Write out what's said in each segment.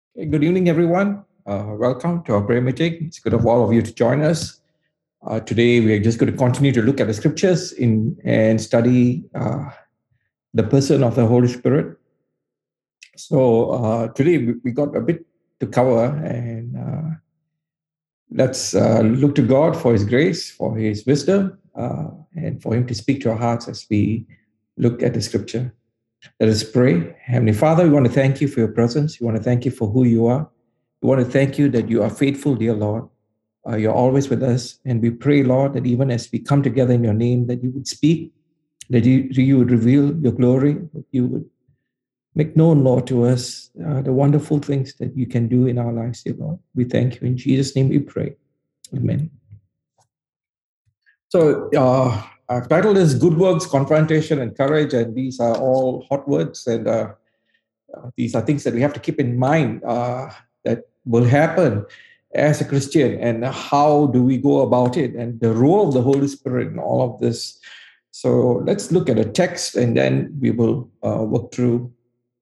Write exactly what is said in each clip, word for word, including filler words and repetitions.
Okay, good evening, everyone. Uh, welcome to our prayer meeting. It's good of all of you to join us. Uh, today, we are just going to continue to look at the scriptures in and study uh, the person of the Holy Spirit. So uh, today, we, we got a bit to cover, and uh, let's uh, look to God for His grace, for His wisdom, uh, and for Him to speak to our hearts as we look at the scripture. Let us pray. Heavenly Father, we want to thank you for your presence. We want to thank you for who you are. We want to thank you that you are faithful, dear Lord. Uh, you're always with us. And we pray, Lord, that even as we come together in your name, that you would speak, that you, you would reveal your glory, that you would make known, Lord, to us uh, the wonderful things that you can do in our lives, dear Lord. We thank you. In Jesus' name we pray. Amen. So, uh, our title is Good Works, Confrontation, and Courage. And these are all hot words. And uh, uh, these are things that we have to keep in mind uh, that will happen as a Christian, and how do we go about it, and the role of the Holy Spirit in all of this. So let's look at a text, and then we will uh, work through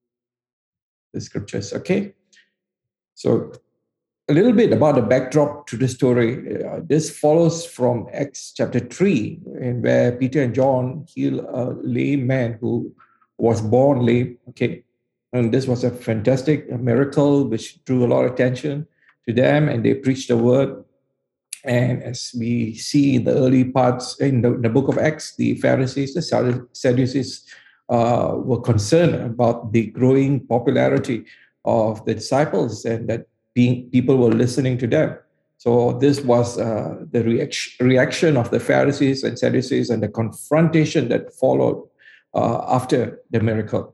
the scriptures. Okay. So a little bit about the backdrop to the story. Uh, this follows from Acts chapter three, in where Peter and John heal a lame man who was born lame. Okay. And this was a fantastic miracle which drew a lot of attention to them, and they preached the word. And as we see in the early parts in the, the book of Acts, the Pharisees, the Sadducees uh, were concerned about the growing popularity of the disciples, and that being, people were listening to them. So this was uh, the reaction, reaction of the Pharisees and Sadducees, and the confrontation that followed uh, after the miracle.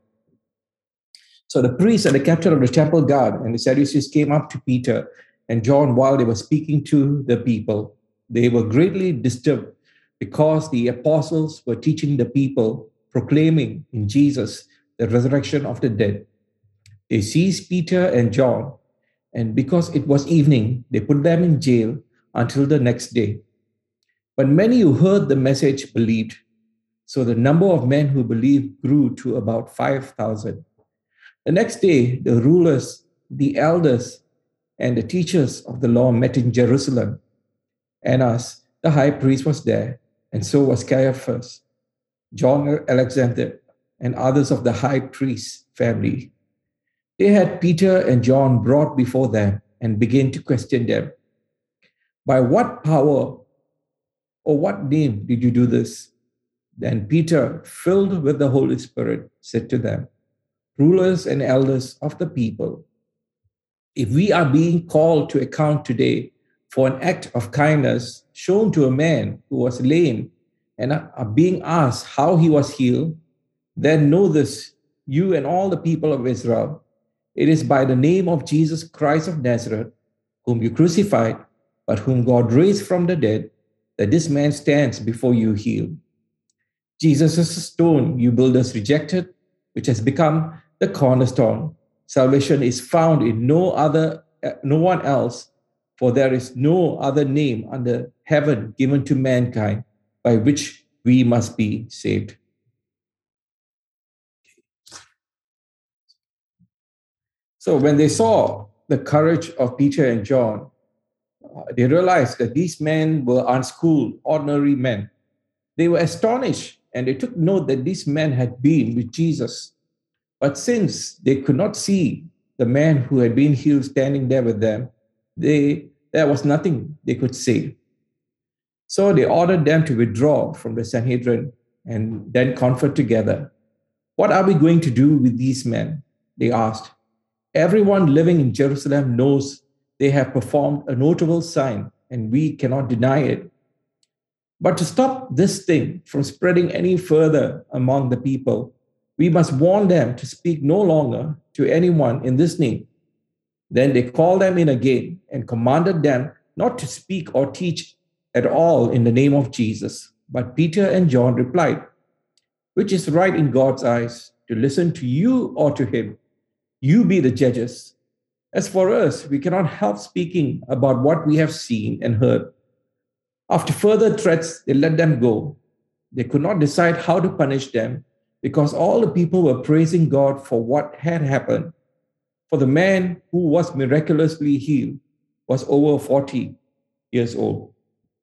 So the priests and the captain of the temple guard and the Sadducees came up to Peter and John while they were speaking to the people. They were greatly disturbed because the apostles were teaching the people, proclaiming in Jesus the resurrection of the dead. They seized Peter and John, and because it was evening, they put them in jail until the next day. But many who heard the message believed. So the number of men who believed grew to about five thousand. The next day, the rulers, the elders, and the teachers of the law met in Jerusalem. Annas, the high priest, was there, and so was Caiaphas, John Alexander, and others of the high priest's family. They had Peter and John brought before them and began to question them. By what power or what name did you do this? Then Peter, filled with the Holy Spirit, said to them, rulers and elders of the people, if we are being called to account today for an act of kindness shown to a man who was lame and are being asked how he was healed, then know this, you and all the people of Israel, it is by the name of Jesus Christ of Nazareth, whom you crucified, but whom God raised from the dead, that this man stands before you healed. Jesus is a stone you builders rejected, which has become the cornerstone. Salvation is found in no other, no one else, for there is no other name under heaven given to mankind by which we must be saved. So when they saw the courage of Peter and John, uh, they realized that these men were unschooled, ordinary men. They were astonished, and they took note that these men had been with Jesus. But since they could not see the man who had been healed standing there with them, they, there was nothing they could say. So they ordered them to withdraw from the Sanhedrin and then conferred together. What are we going to do with these men? They asked. Everyone living in Jerusalem knows they have performed a notable sign, and we cannot deny it. But to stop this thing from spreading any further among the people, we must warn them to speak no longer to anyone in this name. Then they called them in again and commanded them not to speak or teach at all in the name of Jesus. But Peter and John replied, which is right in God's eyes, to listen to you or to him? You be the judges. As for us, we cannot help speaking about what we have seen and heard. After further threats, they let them go. They could not decide how to punish them, because all the people were praising God for what had happened. For the man who was miraculously healed was over forty years old.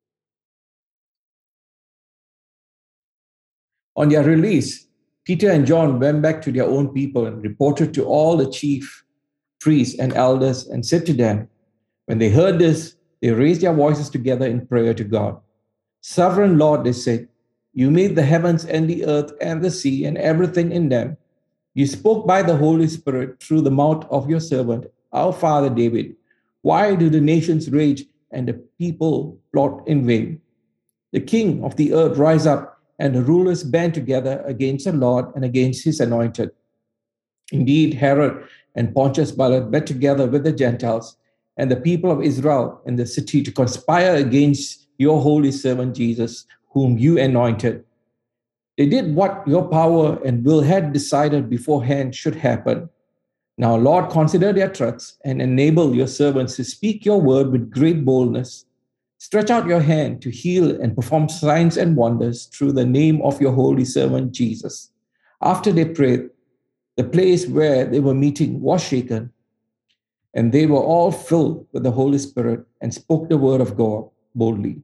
On their release, Peter and John went back to their own people and reported to all the chief priests and elders and said to them, when they heard this, they raised their voices together in prayer to God. Sovereign Lord, they said, you made the heavens and the earth and the sea and everything in them. You spoke by the Holy Spirit through the mouth of your servant, our father David. Why do the nations rage and the people plot in vain? The king of the earth rise up, and the rulers band together against the Lord and against his anointed. Indeed, Herod and Pontius Pilate met together with the Gentiles and the people of Israel in the city to conspire against your holy servant Jesus, whom you anointed. They did what your power and will had decided beforehand should happen. Now, Lord, consider their threats and enable your servants to speak your word with great boldness. Stretch out your hand to heal and perform signs and wonders through the name of your holy servant Jesus. After they prayed, the place where they were meeting was shaken, and they were all filled with the Holy Spirit and spoke the word of God boldly.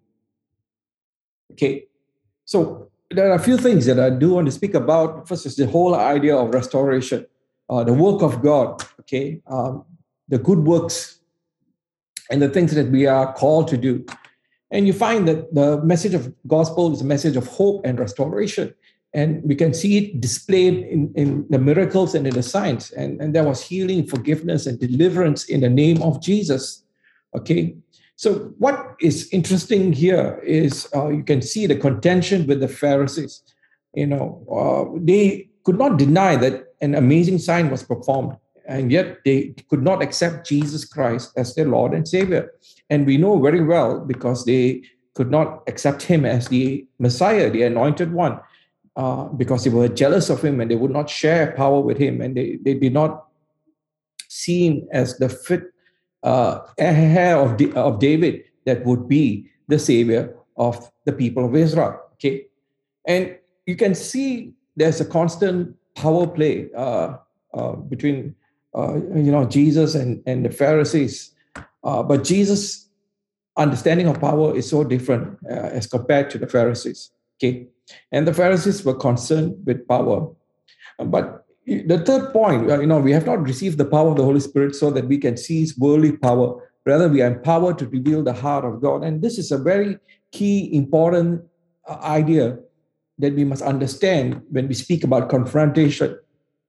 Okay, so there are a few things that I do want to speak about. First is the whole idea of restoration, uh, the work of God, okay, um, the good works and the things that we are called to do. And you find that the message of gospel is a message of hope and restoration. And we can see it displayed in, in the miracles and in the signs. And, and there was healing, forgiveness, and deliverance in the name of Jesus. Okay. So what is interesting here is uh, you can see the contention with the Pharisees. You know, uh, they could not deny that an amazing sign was performed, and yet they could not accept Jesus Christ as their Lord and Savior. And we know very well because they could not accept him as the Messiah, the anointed one, uh, because they were jealous of him and they would not share power with him, and they, they did not see him as the fit uh, heir of, of David that would be the Savior of the people of Israel. Okay, and you can see there's a constant power play uh, uh, between uh, you know Jesus and, and the Pharisees. Uh, but Jesus' understanding of power is so different uh, as compared to the Pharisees. Okay, and the Pharisees were concerned with power. Uh, but the third point, uh, you know, we have not received the power of the Holy Spirit so that we can seize worldly power. Rather, we are empowered to reveal the heart of God. And this is a very key, important uh, idea that we must understand when we speak about confrontation.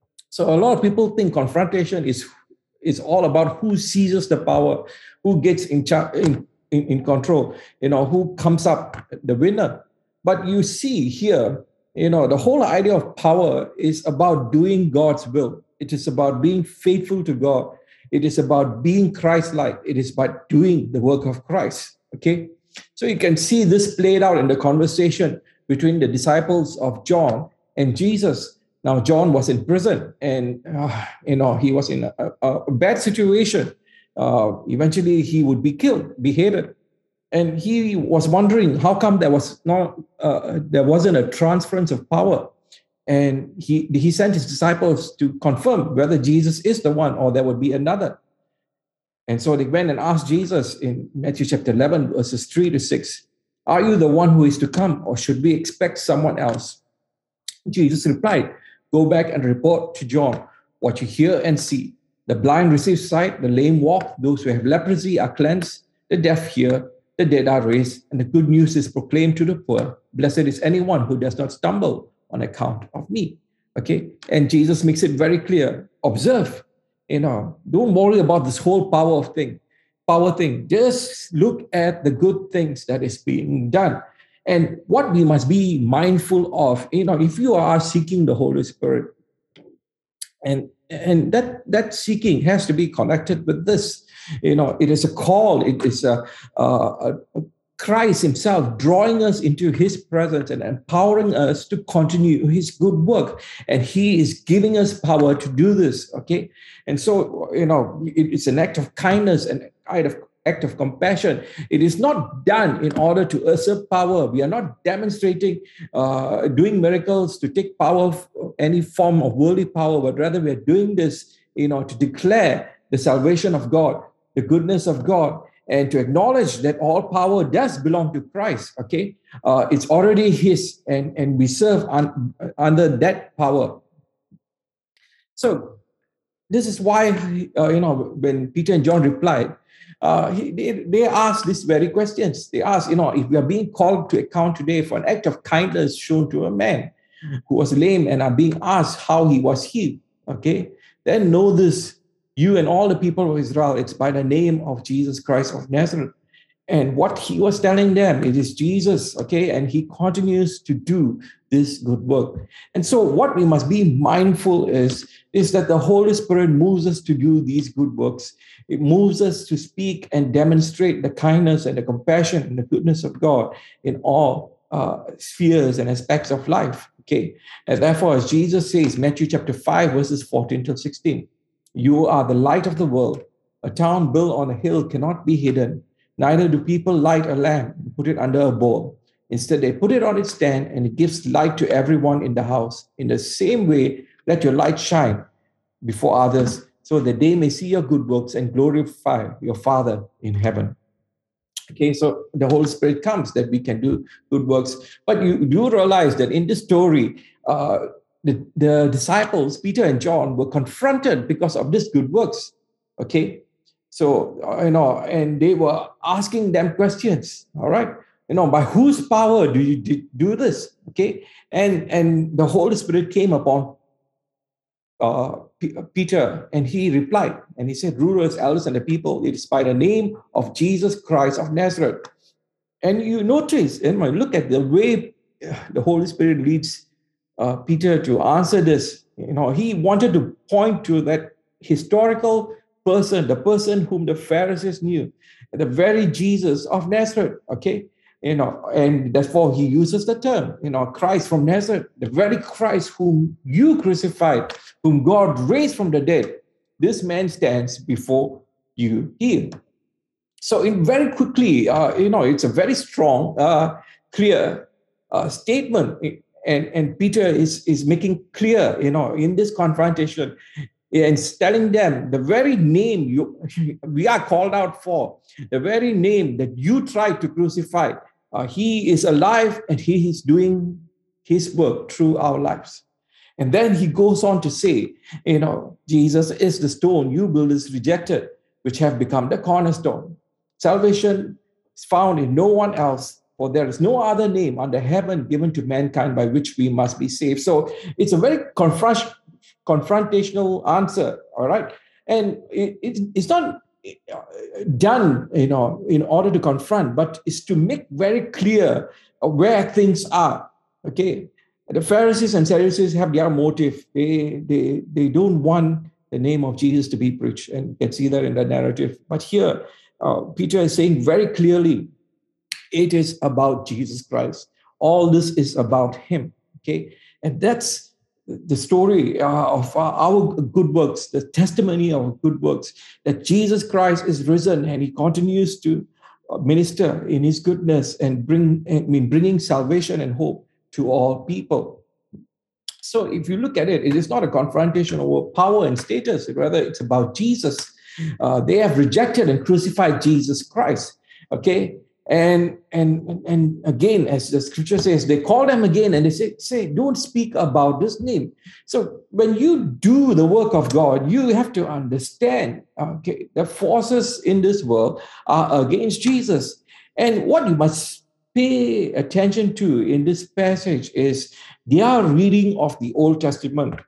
So a lot of people think confrontation is is all about who seizes the power, who gets in, char- in, in, in control, you know, who comes up the winner. But you see here, you know, the whole idea of power is about doing God's will. It is about being faithful to God. It is about being Christ-like. It is about doing the work of Christ, okay? So you can see this played out in the conversation between the disciples of John and Jesus. Now, John was in prison, and uh, you know he was in a, a, a bad situation. Uh, eventually, he would be killed, beheaded, and he was wondering how come there was not uh, there wasn't a transference of power. And he he sent his disciples to confirm whether Jesus is the one or there would be another. And so they went and asked Jesus in Matthew chapter eleven, verses three to six, "Are you the one who is to come, or should we expect someone else?" Jesus replied, "Go back and report to John what you hear and see. The blind receive sight, the lame walk, those who have leprosy are cleansed, the deaf hear, the dead are raised, and the good news is proclaimed to the poor. Blessed is anyone who does not stumble on account of me." Okay, and Jesus makes it very clear. Observe, you know, don't worry about this whole power of thing, power thing. Just look at the good things that is being done. And what we must be mindful of, you know, if you are seeking the Holy Spirit, and and that that seeking has to be connected with this. You know, it is a call. It is a, a, a Christ himself drawing us into his presence and empowering us to continue his good work. And he is giving us power to do this, okay? And so, you know, it, it's an act of kindness and an act of, act of compassion. It is not done in order to usurp power. We are not demonstrating, uh, doing miracles to take power of any form of worldly power, but rather we are doing this, you know, to declare the salvation of God, the goodness of God, and to acknowledge that all power does belong to Christ. Okay, uh, it's already His, and and we serve un, under that power. So this is why, uh, you know, when Peter and John replied, uh, he, they, they asked these very questions. They asked, you know, if we are being called to account today for an act of kindness shown to a man who was lame and are being asked how he was healed, okay, then know this, you and all the people of Israel, it's by the name of Jesus Christ of Nazareth. And what he was telling them, it is Jesus, okay? And he continues to do this good work. And so what we must be mindful is, is that the Holy Spirit moves us to do these good works. It moves us to speak and demonstrate the kindness and the compassion and the goodness of God in all uh, spheres and aspects of life, okay? And therefore, as Jesus says, Matthew chapter five, verses fourteen to sixteen, you are the light of the world. A town built on a hill cannot be hidden. Neither do people light a lamp and put it under a bowl. Instead, they put it on its stand, and it gives light to everyone in the house. In the same way, let your light shine before others, so that they may see your good works and glorify your Father in heaven. Okay, so the Holy Spirit comes that we can do good works. But you do realize that in this story, uh, the, the disciples, Peter and John, were confronted because of this good works. Okay, so, you know, and they were asking them questions, all right? You know, by whose power do you do this? Okay, and and the Holy Spirit came upon uh, P- Peter, and he replied, and he said, rulers, elders, and the people, it is by the name of Jesus Christ of Nazareth. And you notice, and look at the way the Holy Spirit leads uh, Peter to answer this. You know, he wanted to point to that historical person, the person whom the Pharisees knew, the very Jesus of Nazareth, okay? You know, and therefore he uses the term, you know, Christ from Nazareth, the very Christ whom you crucified, whom God raised from the dead. This man stands before you here. So in very quickly, uh, you know, it's a very strong, uh, clear uh, statement. And, and Peter is, is making clear, you know, in this confrontation, and telling them the very name you we are called out for, the very name that you tried to crucify, uh, he is alive and he is doing his work through our lives. And then he goes on to say, you know, Jesus is the stone you builders rejected, which have become the cornerstone. Salvation is found in no one else, for there is no other name under heaven given to mankind by which we must be saved. So it's a very confront confrontational answer, all right? And it, it, it's not done, you know, in order to confront, but it's to make very clear where things are, okay? The Pharisees and Sadducees have their motive. They, they, they don't want the name of Jesus to be preached, and you can see that in the narrative. But here, uh, Peter is saying very clearly, it is about Jesus Christ. All this is about him, okay? And that's the story uh, of uh, our good works, the testimony of good works, that Jesus Christ is risen and he continues to minister in his goodness and bring, I mean, bringing salvation and hope to all people. So if you look at it, it is not a confrontation over power and status, rather it's about Jesus. Uh, they have rejected and crucified Jesus Christ, okay? And, and, and again, as the scripture says, they call them again and they say, say, don't speak about this name. So when you do the work of God, you have to understand, okay, the forces in this world are against Jesus. And what you must pay attention to in this passage is their reading of the Old Testament.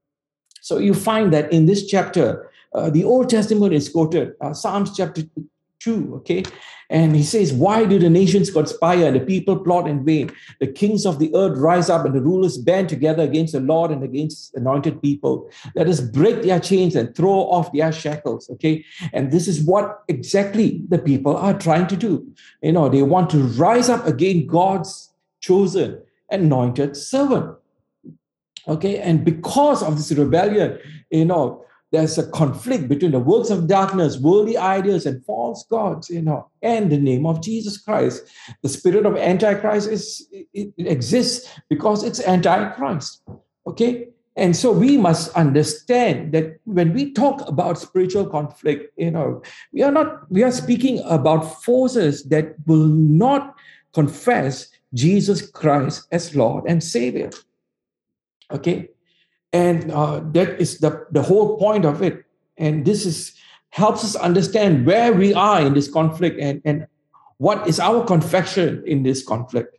So you find that in this chapter, uh, the Old Testament is quoted, uh, Psalms chapter two, okay? And he says, why do the nations conspire and the people plot in vain? The kings of the earth rise up and the rulers band together against the Lord and against anointed people. Let us break their chains and throw off their shackles, okay? And this is what exactly the people are trying to do. You know, they want to rise up against God's chosen, anointed servant, okay? And because of this rebellion, you know, there's a conflict between the works of darkness, worldly ideas, and false gods, you know, and the name of Jesus Christ. The spirit of Antichrist is it, it exists because it's anti-Christ. Okay, And so we must understand that when we talk about spiritual conflict, you know, we are not, we are speaking about forces that will not confess Jesus Christ as Lord and Savior. Okay. And uh, that is the, the whole point of it. And this is helps us understand where we are in this conflict, and, and what is our confession in this conflict.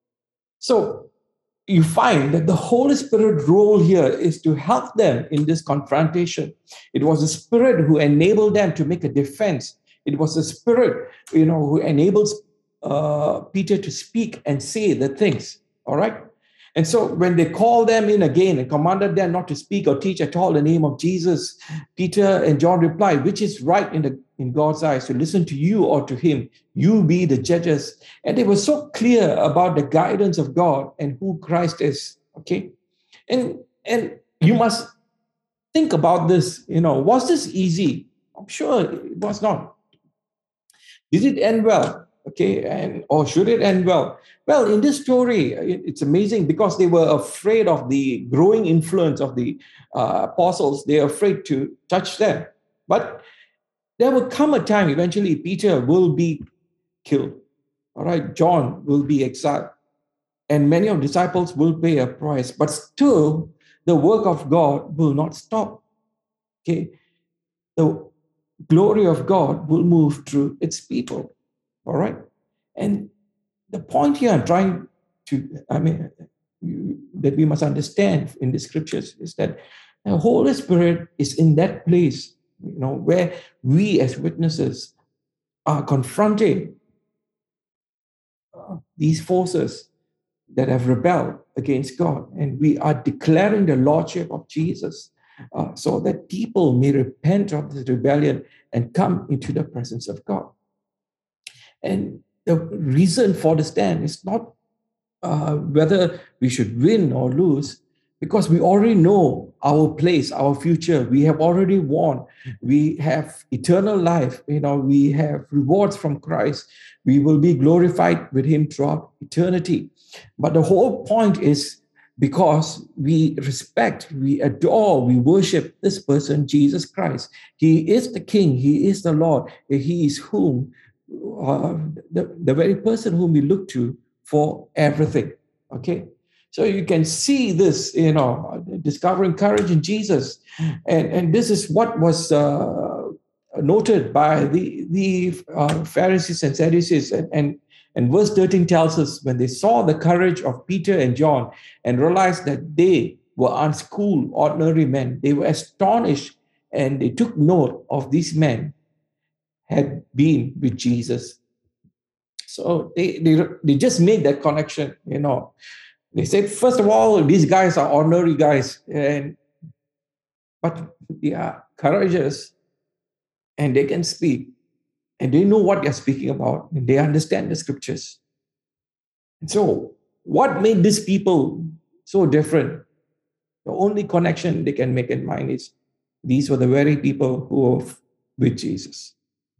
So you find that the Holy Spirit role here is to help them in this confrontation. It was the Spirit who enabled them to make a defense. It was the Spirit, you know, who enables uh, Peter to speak and say the things. All right. And so when they called them in again and commanded them not to speak or teach at all in the name of Jesus, Peter and John replied, which is right in the in God's eyes, to listen to you or to him? You be the judges. And they were so clear about the guidance of God and who Christ is. Okay. And, and you must think about this. You know, was this easy? I'm sure it was not. Did it end well? Okay, and or should it end well? Well, in this story, it's amazing because they were afraid of the growing influence of the uh, apostles. They're afraid to touch them. But there will come a time, eventually, Peter will be killed. All right, John will be exiled. And many of the disciples will pay a price. But still, the work of God will not stop. Okay, the glory of God will move through its people. All right. And the point here I'm trying to, I mean, that we must understand in the scriptures is that the Holy Spirit is in that place, you know, where we as witnesses are confronting uh, these forces that have rebelled against God. And we are declaring the Lordship of Jesus uh, so that people may repent of this rebellion and come into the presence of God. And the reason for the stand is not uh, whether we should win or lose, because we already know our place, our future. We have already won. We have eternal life. You know, we have rewards from Christ. We will be glorified with him throughout eternity. But the whole point is because we respect, we adore, we worship this person, Jesus Christ. He is the King. He is the Lord. He is whom Uh, the, the very person whom we look to for everything. Okay. So you can see this, you know, discovering courage in Jesus. And, and this is what was uh, noted by the, the uh, Pharisees and Sadducees. And, and, and verse thirteen tells us when they saw the courage of Peter and John and realized that they were unschooled, ordinary men, they were astonished, and they took note of these men had been with Jesus. So they, they, they just made that connection, you know. They said, first of all, these guys are ordinary guys, and but they are courageous, and they can speak, and they know what they're speaking about, and they understand the scriptures. And so what made these people so different? The only connection they can make in mind is these were the very people who were with Jesus.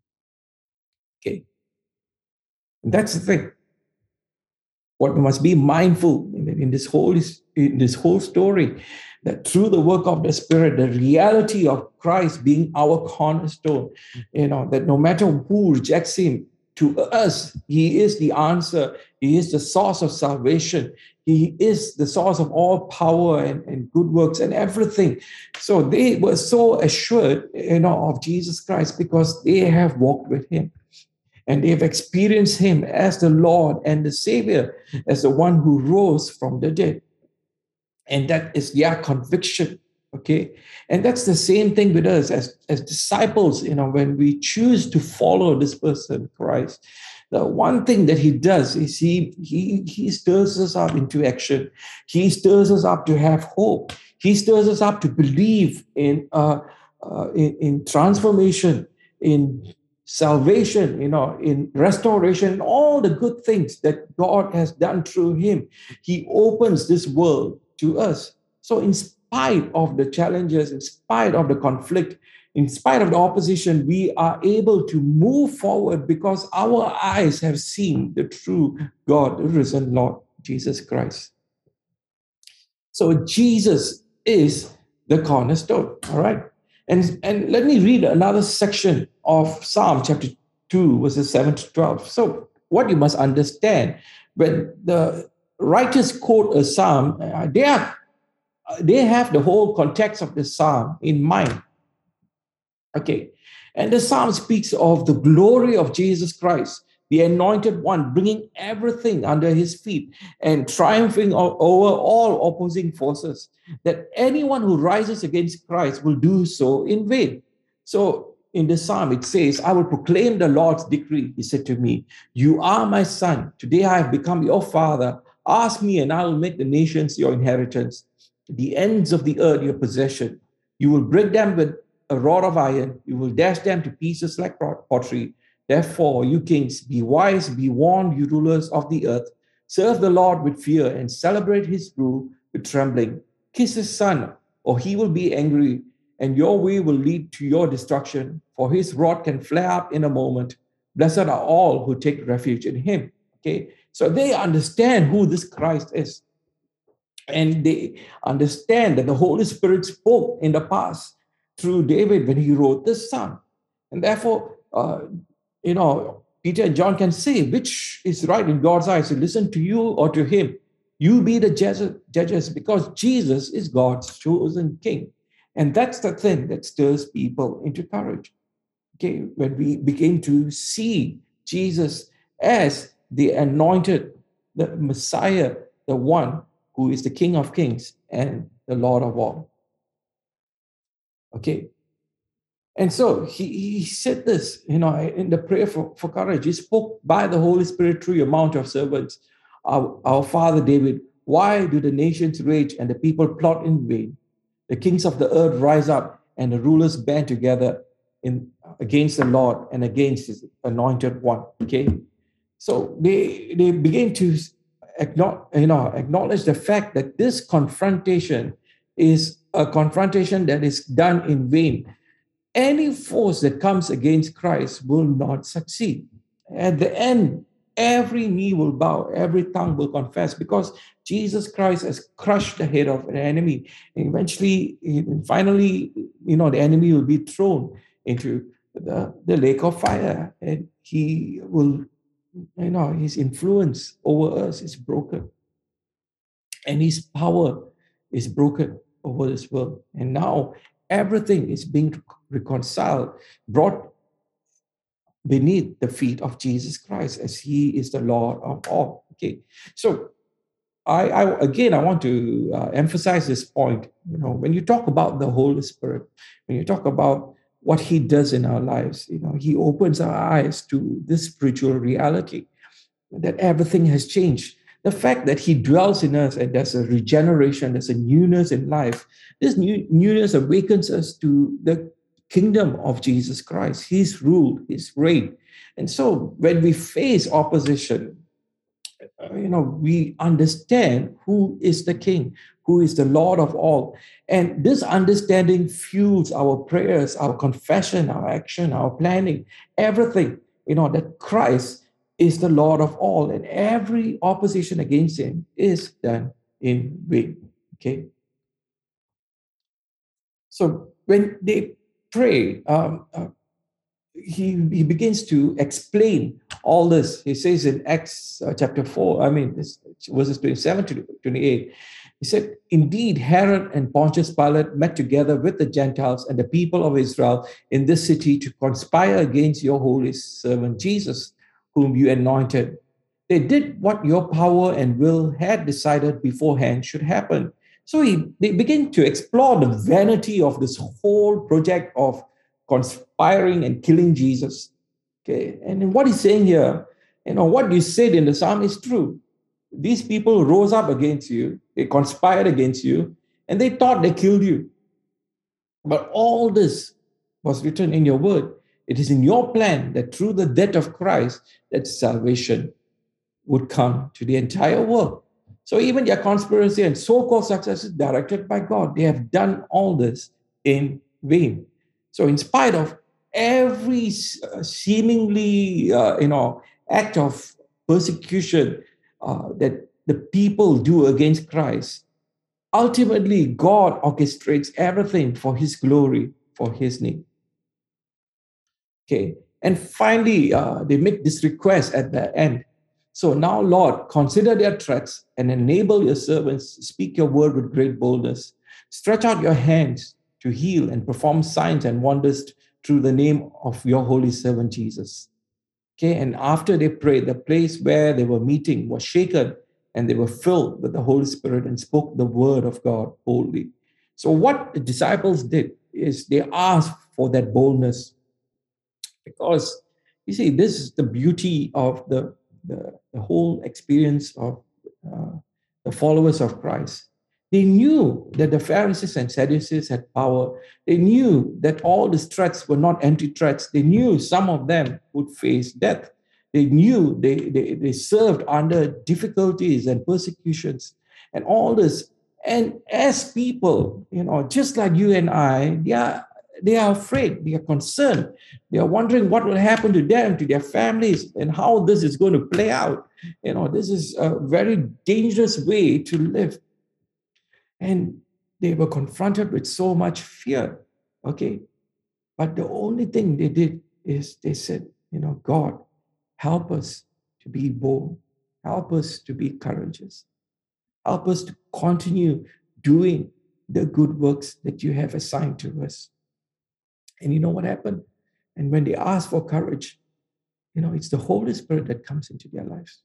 Okay. And that's the thing. What we must be mindful in, in this whole in this whole story, that through the work of the Spirit, the reality of Christ being our cornerstone, you know, that no matter who rejects him, to us, he is the answer. He is the source of salvation. He is the source of all power and, and good works and everything. So they were so assured, you know, of Jesus Christ because they have walked with him. And they've experienced him as the Lord and the Savior, as the one who rose from the dead. And that is their conviction, okay? And that's the same thing with us as, as disciples, you know, when we choose to follow this person, Christ. The one thing that he does is he, he, he stirs us up into action. He stirs us up to have hope. He stirs us up to believe in, uh, uh, in, in transformation, in salvation, you know, in restoration, all the good things that God has done through him. He opens this world to us. So in spite of the challenges, in spite of the conflict, in spite of the opposition, we are able to move forward because our eyes have seen the true God, the risen Lord Jesus Christ. So Jesus is the cornerstone. All right. And, and let me read another section of Psalm chapter two, verses seven to twelve. So, what you must understand, when the writers quote a psalm, uh, they are they have the whole context of the psalm in mind. Okay. And the psalm speaks of the glory of Jesus Christ, the anointed one, bringing everything under his feet and triumphing over all opposing forces. That anyone who rises against Christ will do so in vain. So in the psalm, it says, I will proclaim the Lord's decree. He said to me, you are my son. Today I have become your father. Ask me, and I will make the nations your inheritance, the ends of the earth your possession. You will break them with a rod of iron. You will dash them to pieces like pottery. Therefore, you kings, be wise, be warned, you rulers of the earth. Serve the Lord with fear and celebrate his rule with trembling. Kiss his son, or he will be angry, and your way will lead to your destruction, for his rod can flare up in a moment. Blessed are all who take refuge in him. Okay, so they understand who this Christ is. And they understand that the Holy Spirit spoke in the past through David when he wrote this psalm. And therefore, uh, you know, Peter and John can say, which is right in God's eyes, to listen to you or to him. You be the judges, because Jesus is God's chosen king. And that's the thing that stirs people into courage. Okay, when we begin to see Jesus as the anointed, the Messiah, the one who is the King of Kings and the Lord of all. Okay. And so he, he said this, you know, in the prayer for, for courage. He spoke by the Holy Spirit through your mount of servants, our, our father David. Why do the nations rage and the people plot in vain? The kings of the earth rise up and the rulers band together in against the Lord and against his anointed one. Okay. So they, they begin to acknowledge, you know, acknowledge the fact that this confrontation is a confrontation that is done in vain. Any force that comes against Christ will not succeed. At the end, every knee will bow, every tongue will confess, because Jesus Christ has crushed the head of an enemy. And eventually, finally, you know, the enemy will be thrown into the, the lake of fire, and he will, you know, his influence over us is broken, and his power is broken over this world. And now everything is being reconciled, brought beneath the feet of Jesus Christ, as he is the Lord of all. Okay, so I, I again I want to uh, emphasize this point. You know, when you talk about the Holy Spirit, when you talk about what he does in our lives, you know, he opens our eyes to this spiritual reality that everything has changed. The fact that he dwells in us and there's a regeneration, there's a newness in life. This new, newness awakens us to the kingdom of Jesus Christ, his rule, his reign. And so when we face opposition, you know, we understand who is the king, who is the Lord of all. And this understanding fuels our prayers, our confession, our action, our planning, everything, you know, that Christ is the Lord of all, and every opposition against him is done in vain. Okay. So when they pray, um, uh, he, he begins to explain all this. He says in Acts uh, chapter four, I mean, this, verses twenty-seven to twenty-eight, he said, indeed, Herod and Pontius Pilate met together with the Gentiles and the people of Israel in this city to conspire against your holy servant Jesus, whom you anointed. They did what your power and will had decided beforehand should happen. So he, they begin to explore the vanity of this whole project of conspiring and killing Jesus. Okay, and what he's saying here, you know, what you said in the psalm is true. These people rose up against you, they conspired against you, and they thought they killed you. But all this was written in your word. It is in your plan that through the death of Christ, that salvation would come to the entire world. So even their conspiracy and so-called success is directed by God. They have done all this in vain. So in spite of every uh, seemingly, uh, you know, act of persecution uh, that the people do against Christ, ultimately, God orchestrates everything for his glory, for his name. Okay. And finally, uh, they make this request at the end. So now, Lord, consider their threats and enable your servants to speak your word with great boldness. Stretch out your hands to heal and perform signs and wonders through the name of your holy servant Jesus. Okay, and after they prayed, the place where they were meeting was shaken, and they were filled with the Holy Spirit and spoke the word of God boldly. So, what the disciples did is they asked for that boldness, because you see, this is the beauty of the, the, the whole experience of uh, the followers of Christ. They knew that the Pharisees and Sadducees had power. They knew that all these threats were not empty threats. They knew some of them would face death. They knew they, they, they served under difficulties and persecutions and all this. And as people, you know, just like you and I, they are, they are afraid, they are concerned. They are wondering what will happen to them, to their families, and how this is going to play out. You know, this is a very dangerous way to live. And they were confronted with so much fear, okay? But the only thing they did is they said, you know, God, help us to be bold. Help us to be courageous. Help us to continue doing the good works that you have assigned to us. And you know what happened? And when they asked for courage, you know, it's the Holy Spirit that comes into their lives.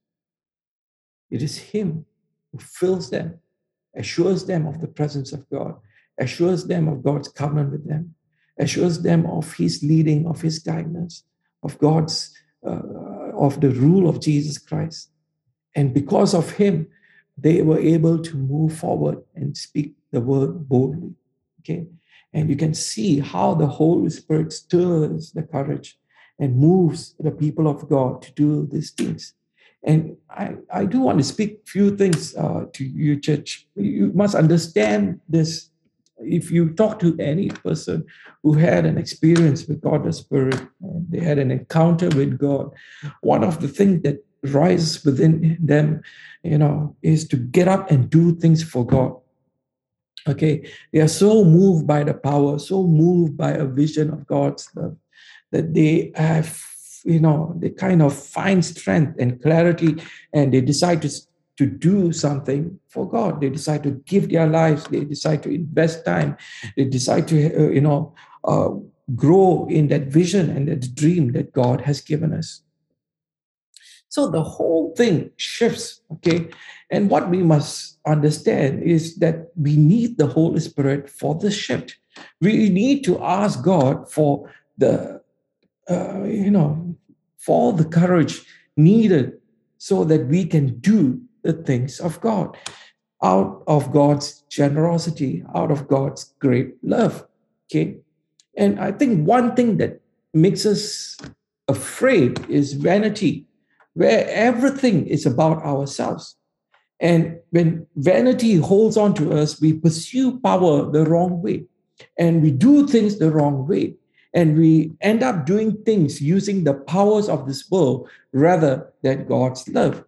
It is Him who fills them, assures them of the presence of God, assures them of God's covenant with them, assures them of His leading, of His guidance, of God's, uh, of the rule of Jesus Christ. And because of Him, they were able to move forward and speak the word boldly. Okay. And you can see how the Holy Spirit stirs the courage and moves the people of God to do these things. And I, I do want to speak a few things uh, to you, church. You must understand this. If you talk to any person who had an experience with God the Spirit, and they had an encounter with God, one of the things that rises within them, you know, is to get up and do things for God. Okay, they are so moved by the power, so moved by a vision of God's love, that they have, you know, they kind of find strength and clarity, and they decide to, to do something for God. They decide to give their lives. They decide to invest time. They decide to, uh, you know, uh, grow in that vision and that dream that God has given us. So the whole thing shifts, okay? And what we must understand is that we need the Holy Spirit for the shift. We need to ask God for the, uh, you know, for the courage needed so that we can do the things of God out of God's generosity, out of God's great love, okay? And I think one thing that makes us afraid is vanity, where everything is about ourselves. And when vanity holds on to us, we pursue power the wrong way, and we do things the wrong way. And we end up doing things using the powers of this world rather than God's love.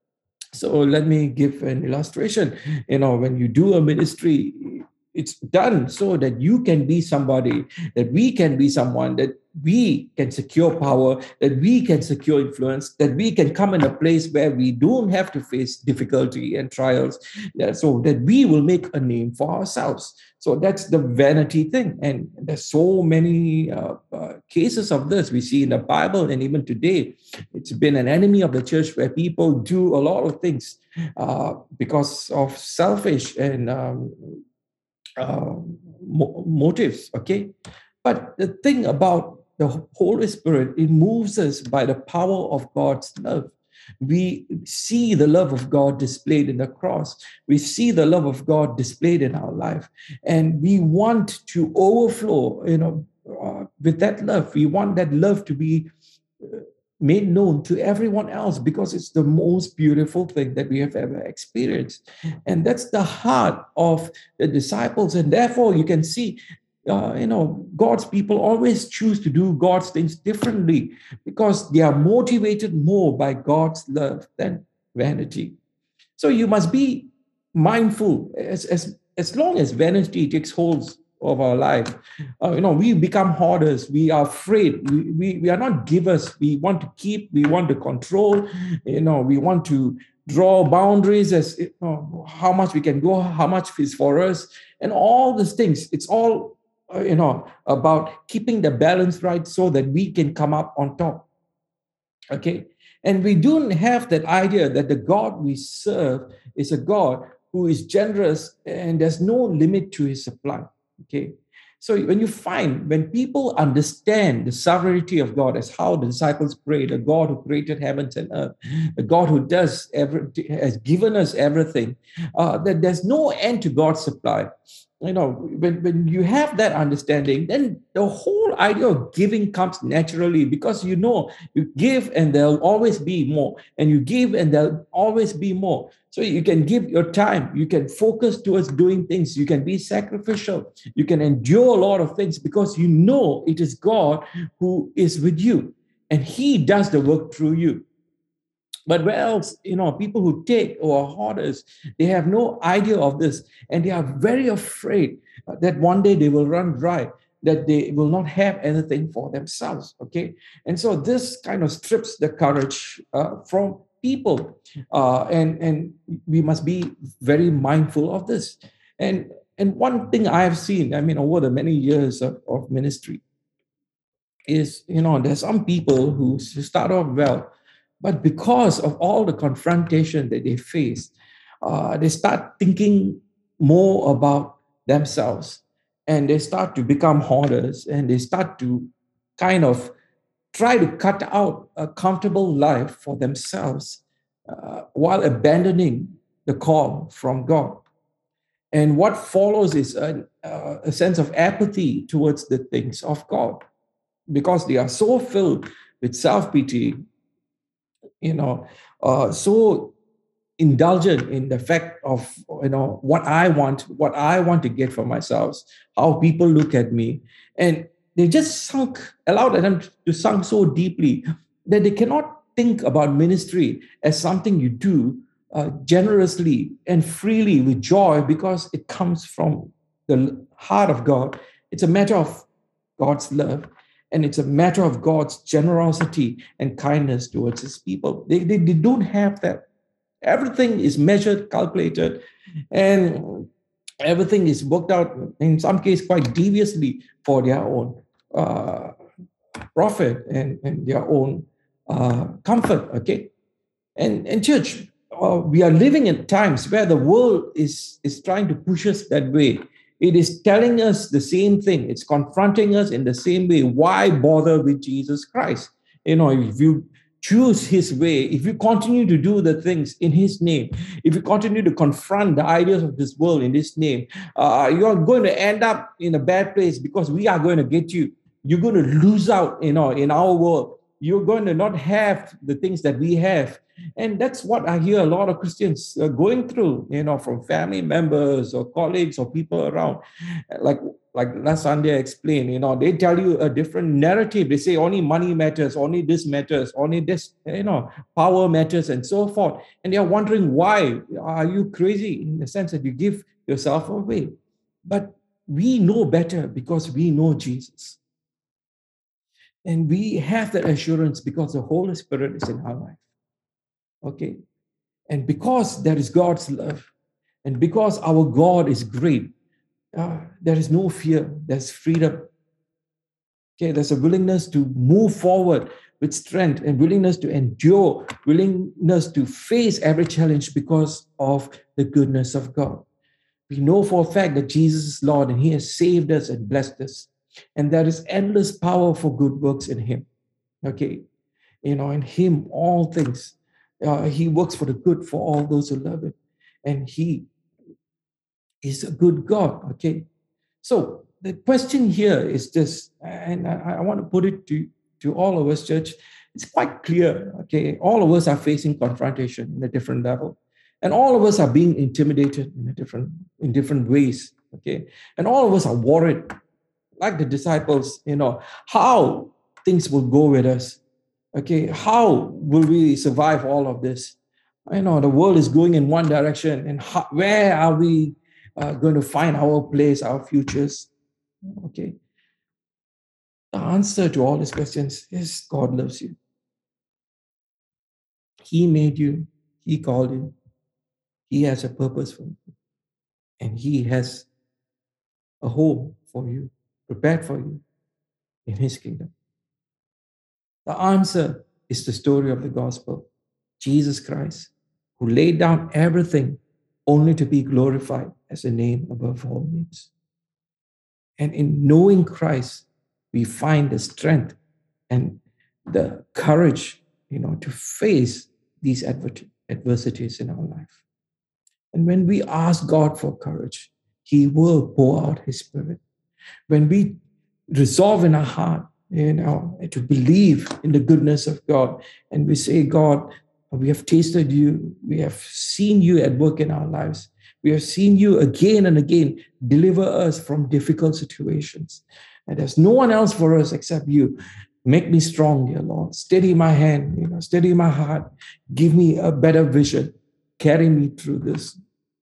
So let me give an illustration. You know, when you do a ministry, it's done so that you can be somebody, that we can be someone, that we can secure power, that we can secure influence, that we can come in a place where we don't have to face difficulty and trials, yeah, so that we will make a name for ourselves. So that's the vanity thing. And there's so many uh, uh, cases of this we see in the Bible, and even today, it's been an enemy of the church where people do a lot of things uh, because of selfish and um, uh, mo- motives, okay? But the thing about the Holy Spirit, it moves us by the power of God's love. We see the love of God displayed in the cross. We see the love of God displayed in our life. And we want to overflow, you know, uh, with that love. We want that love to be uh, made known to everyone else, because it's the most beautiful thing that we have ever experienced. And that's the heart of the disciples. And therefore, you can see, uh, you know, God's people always choose to do God's things differently because they are motivated more by God's love than vanity. So you must be mindful as, as, as long as vanity takes hold of our life, uh, you know, we become hoarders. We are afraid. We, we, we are not givers. We want to keep, we want to control, you know, we want to draw boundaries as, you know, how much we can go, how much is for us, and all these things. It's all, uh, you know, about keeping the balance right so that we can come up on top. Okay. And we don't have that idea that the God we serve is a God who is generous and there's no limit to his supply. Okay. So when you find, when people understand the sovereignty of God as how the disciples prayed, a God who created heavens and earth, a God who does every, has given us everything, uh, that there's no end to God's supply. You know, when, when you have that understanding, then the whole idea of giving comes naturally, because you know you give and there'll always be more, and you give and there'll always be more. So you can give your time, you can focus towards doing things, you can be sacrificial, you can endure a lot of things because you know it is God who is with you and he does the work through you. But where else, you know, people who take or are hoarders, they have no idea of this, and they are very afraid that one day they will run dry, that they will not have anything for themselves. Okay, and so this kind of strips the courage uh, from people, uh, and and we must be very mindful of this. And and one thing I have seen, I mean, over the many years of, of ministry, is, you know, there's some people who start off well, but because of all the confrontation that they face, uh, they start thinking more about themselves, and they start to become hoarders, and they start to kind of try to cut out a comfortable life for themselves, uh, while abandoning the call from God. And what follows is a, uh, a sense of apathy towards the things of God, because they are so filled with self-pity, you know, uh, so indulgent in the fact of, you know, what I want, what I want to get for myself, how people look at me, and they just sunk, allowed them to sunk so deeply that they cannot think about ministry as something you do uh, generously and freely with joy because it comes from the heart of God. It's a matter of God's love, and it's a matter of God's generosity and kindness towards his people. They, they, they don't have that. Everything is measured, calculated, and everything is worked out, in some case, quite deviously for their own uh, profit and, and their own uh, comfort. Okay. And, and church, uh, we are living in times where the world is, is trying to push us that way. It is telling us the same thing. It's confronting us in the same way. Why bother with Jesus Christ? You know, if you choose his way, if you continue to do the things in his name, if you continue to confront the ideas of this world in his name, uh, you're going to end up in a bad place, because we are going to get you. You're going to lose out, you know, in our world. You're going to not have the things that we have. And that's what I hear a lot of Christians uh, going through, you know, from family members or colleagues or people around. Like, like last Sunday I explained, you know, they tell you a different narrative. They say only money matters, only this matters, only this, you know, power matters, and so forth. And they're wondering, why are you crazy, in the sense that you give yourself away? But we know better because we know Jesus. And we have that assurance because the Holy Spirit is in our life. Okay. And because there is God's love, and because our God is great, uh, there is no fear, there's freedom. Okay, there's a willingness to move forward with strength, and willingness to endure, willingness to face every challenge because of the goodness of God. We know for a fact that Jesus is Lord, and he has saved us and blessed us. And there is endless power for good works in him. Okay. You know, in him, all things. Uh, he works for the good for all those who love him. And he is a good God. Okay. So the question here is this, and I, I want to put it to, to all of us, church. It's quite clear. Okay. All of us are facing confrontation in a different level. And all of us are being intimidated in a different, in different ways. Okay. And all of us are worried, like the disciples, you know, how things will go with us. Okay, how will we survive all of this? I know the world is going in one direction, and how, where are we uh, going to find our place, our futures? Okay. The answer to all these questions is God loves you. He made you. He called you. He has a purpose for you. And He has a home for you, prepared for you in His kingdom. The answer is the story of the gospel. Jesus Christ, who laid down everything only to be glorified as a name above all names. And in knowing Christ, we find the strength and the courage, you know, to face these adversities in our life. And when we ask God for courage, He will pour out His Spirit. When we resolve in our heart, you know, to believe in the goodness of God, and we say, God, we have tasted you, we have seen you at work in our lives, we have seen you again and again deliver us from difficult situations. And there's no one else for us except you. Make me strong, dear Lord. Steady my hand, you know, steady my heart. Give me a better vision. Carry me through this.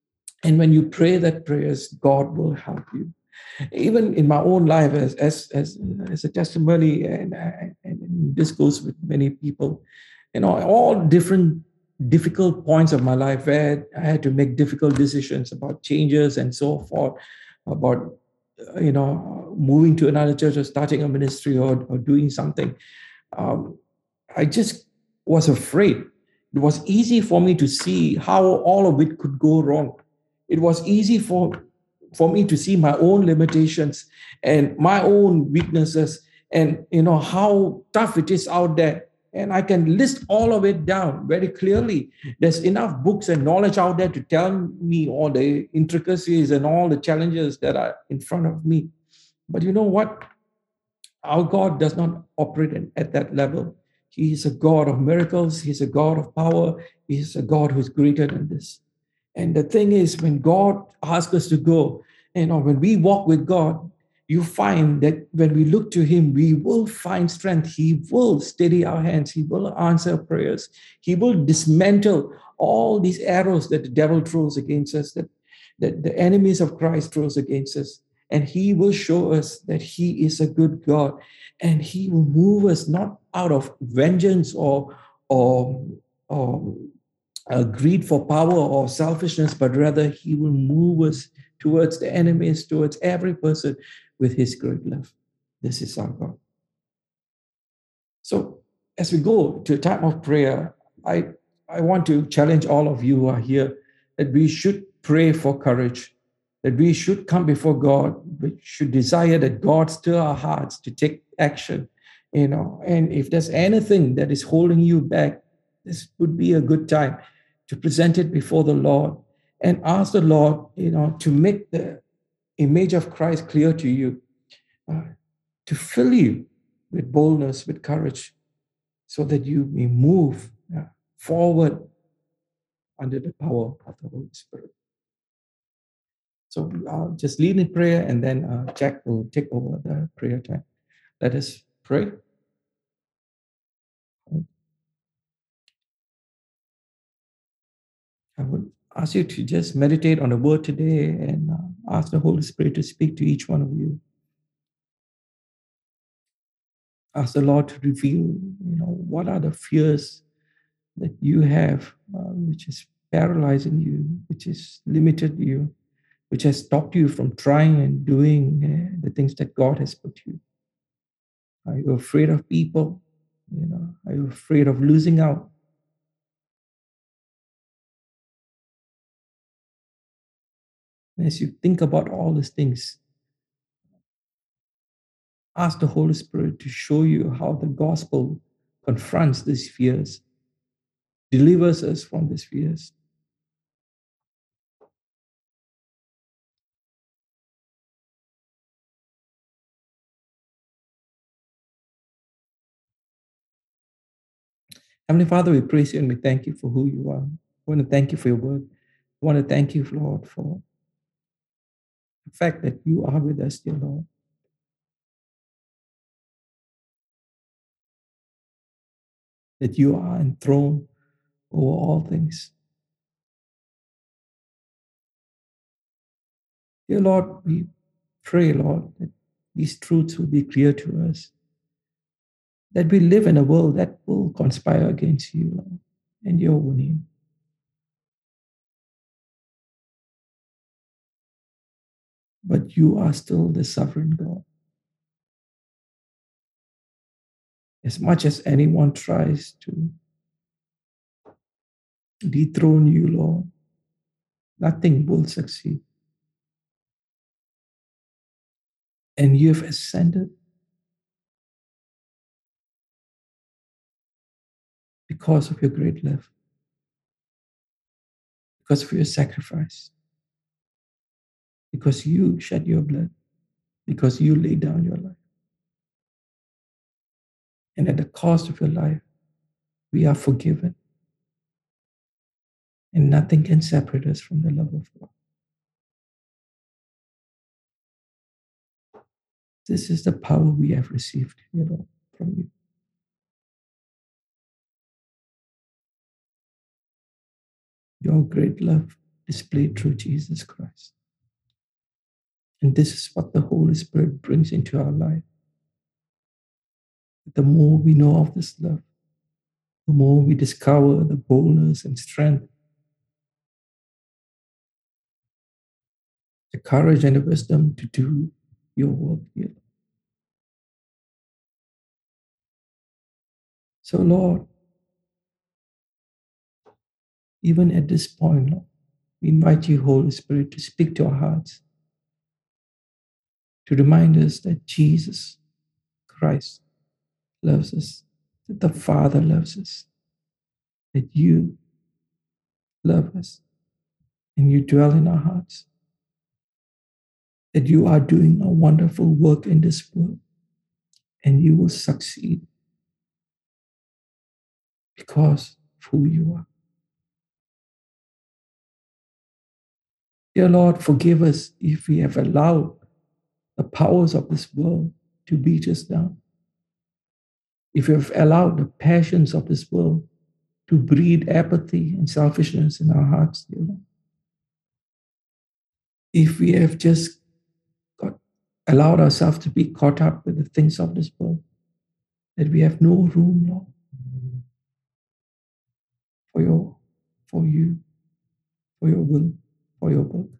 And when you pray that prayers, God will help you. Even in my own life, as as as, as a testimony, and, and this goes with many people, you know, all different difficult points of my life where I had to make difficult decisions about changes and so forth, about you know moving to another church or starting a ministry or, or doing something. Um, I just was afraid. It was easy for me to see how all of it could go wrong. It was easy for for me to see my own limitations and my own weaknesses, and you know how tough it is out there. And I can list all of it down very clearly. There's enough books and knowledge out there to tell me all the intricacies and all the challenges that are in front of me. But you know what? Our God does not operate at that level. He is a God of miracles. He's a God of power. He's a God who's greater than this. And the thing is, when God asks us to go, you know, when we walk with God, you find that when we look to Him, we will find strength. He will steady our hands. He will answer prayers. He will dismantle all these arrows that the devil throws against us, that, that the enemies of Christ throws against us. And He will show us that He is a good God. And He will move us not out of vengeance or, or, or uh, greed for power or selfishness, but rather He will move us towards the enemies, towards every person with His great love. This is our God. So as we go to a time of prayer, I, I want to challenge all of you who are here that we should pray for courage, that we should come before God, we should desire that God stir our hearts to take action, you know, and if there's anything that is holding you back, this would be a good time to present it before the Lord and ask the Lord, you know, to make the image of Christ clear to you, uh, to fill you with boldness, with courage, so that you may move uh, forward under the power of the Holy Spirit. So I'll just lead in prayer, and then uh, Jack will take over the prayer time. Let us pray. I would ask you to just meditate on the word today and uh, ask the Holy Spirit to speak to each one of you. Ask the Lord to reveal, you know, what are the fears that you have, uh, which is paralyzing you, which has limited you, which has stopped you from trying and doing uh, the things that God has put you. Are you afraid of people? You know, are you afraid of losing out? As you think about all these things, ask the Holy Spirit to show you how the gospel confronts these fears, delivers us from these fears. Heavenly Father, we praise you and we thank you for who you are. I want to thank you for your word. I want to thank you, Lord, for the fact that you are with us, dear Lord. That you are enthroned over all things. Dear Lord, we pray, Lord, that these truths will be clear to us, that we live in a world that will conspire against you, Lord, and your name. But you are still the sovereign God. As much as anyone tries to dethrone you, Lord, nothing will succeed. And you have ascended because of your great love, because of your sacrifice, because you shed your blood, because you laid down your life. And at the cost of your life, we are forgiven. And nothing can separate us from the love of God. This is the power we have received, dear Lord, from you. Your great love displayed through Jesus Christ. And this is what the Holy Spirit brings into our life. The more we know of this love, the more we discover the boldness and strength, the courage and the wisdom to do your work here. So, Lord, even at this point, Lord, we invite you, Holy Spirit, to speak to our hearts, to remind us that Jesus Christ loves us, that the Father loves us, that you love us, and you dwell in our hearts, that you are doing a wonderful work in this world, and you will succeed because of who you are. Dear Lord, forgive us if we have allowed the powers of this world to beat us down. If we have allowed the passions of this world to breed apathy and selfishness in our hearts, dear Lord. If we have just got, allowed ourselves to be caught up with the things of this world, that we have no room, Lord, for your, for you, for your will, for your work.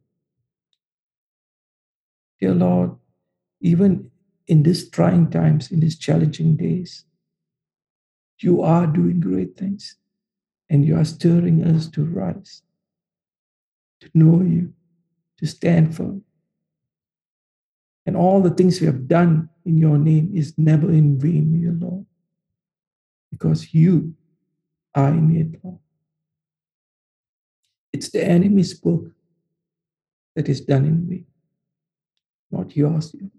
Dear Lord, even in these trying times, in these challenging days, you are doing great things, and you are stirring us to rise, to know you, to stand firm. And all the things we have done in your name is never in vain, dear Lord, because you are in it, Lord. It's the enemy's work that is done in vain, not yours, dear.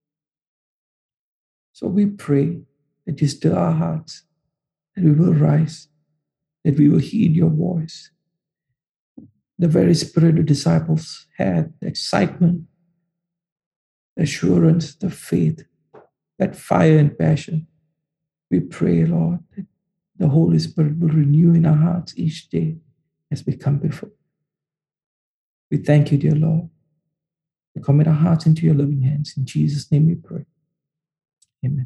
So we pray that you stir our hearts, that we will rise, that we will heed your voice. The very spirit the disciples had, the excitement, the assurance, the faith, that fire and passion. We pray, Lord, that the Holy Spirit will renew in our hearts each day as we come before. We thank you, dear Lord. We commit our hearts into your loving hands. In Jesus' name we pray. Amen.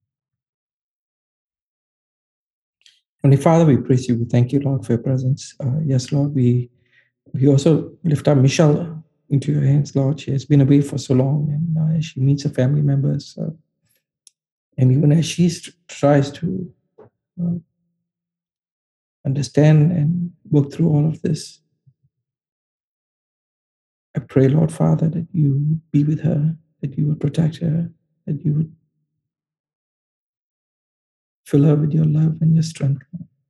Heavenly Father, we praise you. We thank you, Lord, for your presence. Uh, yes, Lord, we we also lift up Michelle into your hands, Lord. She has been away for so long, and uh, she meets her family members. Uh, and even as she tries to uh, understand and work through all of this, I pray, Lord Father, that you would be with her, that you would protect her, that you would fill her with your love and your strength.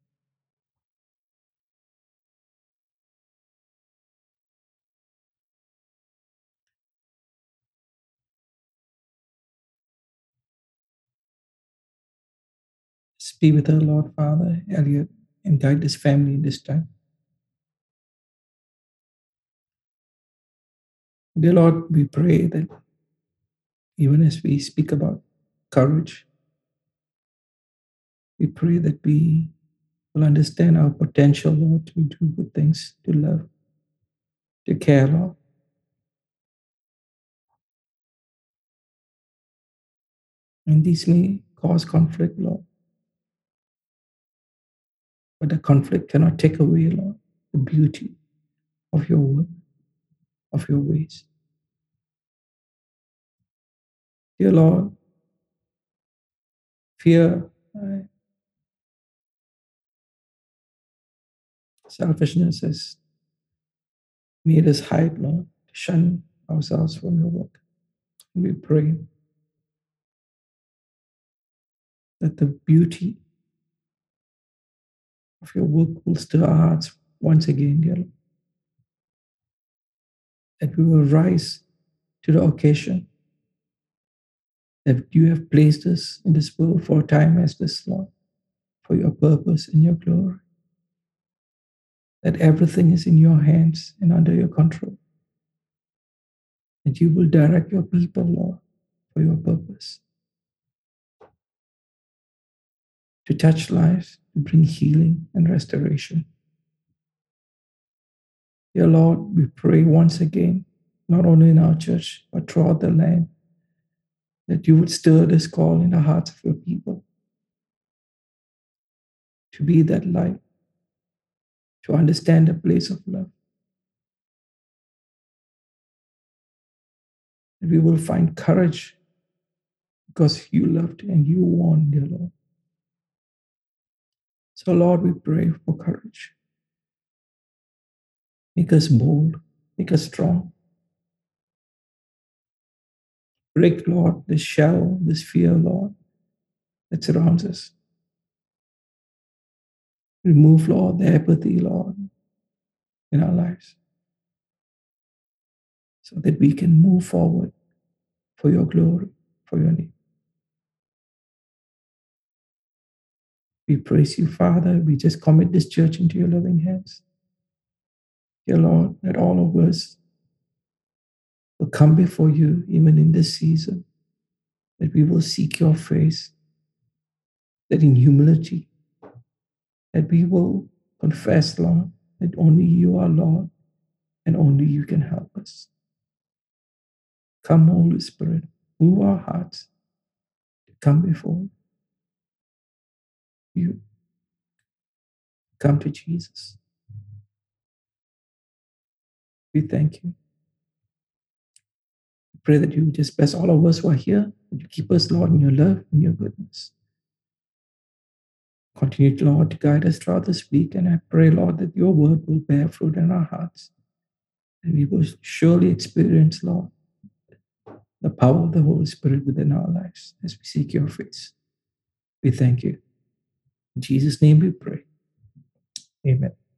Just be with her, Lord Father, Elliot, and guide this family in this time. Dear Lord, we pray that even as we speak about courage, we pray that we will understand our potential, Lord, to do good things, to love, to care, Lord. And these may cause conflict, Lord. But the conflict cannot take away, Lord, the beauty of your work, of your ways. Dear Lord, fear, uh, selfishness has made us hide, Lord, to shun ourselves from your work. And we pray that the beauty of your work will stir our hearts once again, dear Lord. That we will rise to the occasion that you have placed us in this world for a time as this, Lord, for your purpose and your glory. That everything is in your hands and under your control. That you will direct your people, Lord, for your purpose. To touch lives, to bring healing and restoration. Dear Lord, we pray once again, not only in our church, but throughout the land, that you would stir this call in the hearts of your people to be that light, to understand the place of love. That we will find courage because you loved and you won, dear Lord. So, Lord, we pray for courage. Make us bold, make us strong. Break, Lord, this shell, this fear, Lord, that surrounds us. Remove, Lord, the apathy, Lord, in our lives, so that we can move forward for your glory, for your name. We praise you, Father. We just commit this church into your loving hands. Dear Lord, that all of us will come before you even in this season, that we will seek your face, that in humility, that we will confess, Lord, that only you are Lord and only you can help us. Come, Holy Spirit, move our hearts to come before you. Come to Jesus. We thank you. We pray that you just bless all of us who are here, that you keep us, Lord, in your love and your goodness. Continue, Lord, to guide us throughout this week. And I pray, Lord, that your word will bear fruit in our hearts. And we will surely experience, Lord, the power of the Holy Spirit within our lives as we seek your face. We thank you. In Jesus' name we pray. Amen.